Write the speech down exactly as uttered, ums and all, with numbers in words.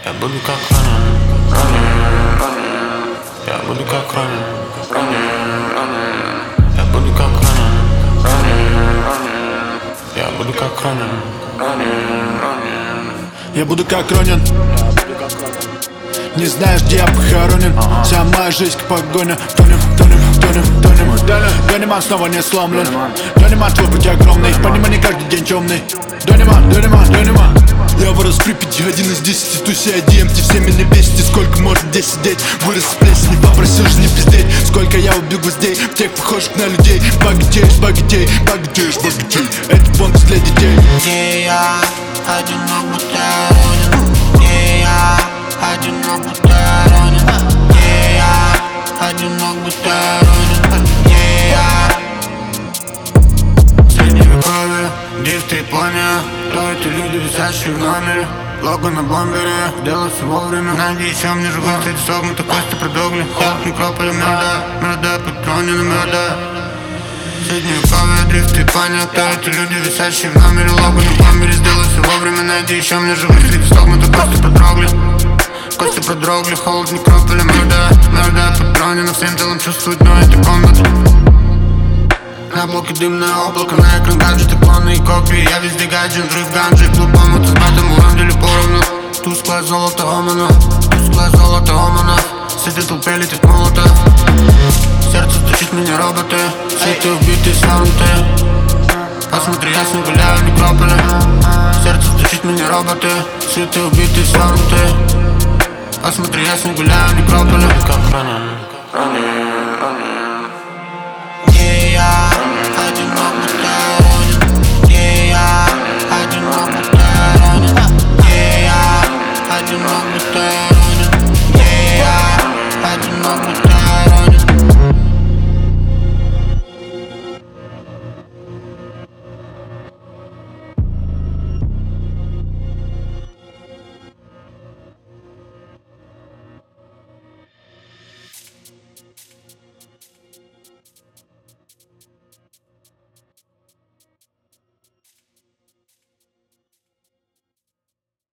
Я буду как ранен, ранен, ранен. Я буду как ранен, ранен, ранен. Я буду как ранен, ранен, ранен. Я буду как ранен, ранен, ранен. Я буду как Ронин. Не знаешь, где я похоронен. Вся моя жизнь к погоне. Тонем, тонем, тонем, тонем. Дониман снова не сломлен. Дониман, твой путь огромный. Понимание каждый день темный. Дониман, Дониман, Дониман. Я вырос в Припяти, один из десяти. Туси ди эм ти, все меня бесите. Сколько можно здесь сидеть? Вырос в плесени, попросил же не пиздеть. Сколько я убил гвоздей, тех похожих на людей. Богатеешь, богатей, богатеешь, богатей. Это бонус для детей. Где я? Одинок, будто ронен. Где я? Одинок, будто ронен. Где я? Одинок, будто ронен. Где я? Средневековье, дрифт и Япония. Кто это люди, висящие в номере? Лого на бомбере, дело все вовремя. Найди еще мне живой, кстати, согнуты кости продогли. Холод некрополя, мерда, мерда, патронина, мерда. Средневековье, дрифт и Япония. Кто это люди, висящие в номере? Лого на бомбере, сделай все вовремя. Найди еще мне живой, среди согнуты кости продрогли. Кости продрогли, холод некрополя, мерда, мерда, патронина. Всем телом чувствует, но это комбат. На блоке дымное облако, на экран гаджеты, клоны и копии. Я везде гаджет, взрыв ганджи, клуб омут с батом, урандили поровну. Тусклое золото омана, тусклое золото омана. Среди толпе летит молотов. Сердце стучит меня роботы, все эти убитые свернутые. Посмотри, я снова гуляю в некрополе. Сердце стучит меня роботы, все эти убитые свернутые. Посмотри, я снова гуляю в некрополе. Как ранен, ранен, ранен. Где я? Одинок, будто ронен. Где я? Одинок, будто ронен. Где я? Одинок, будто ронен.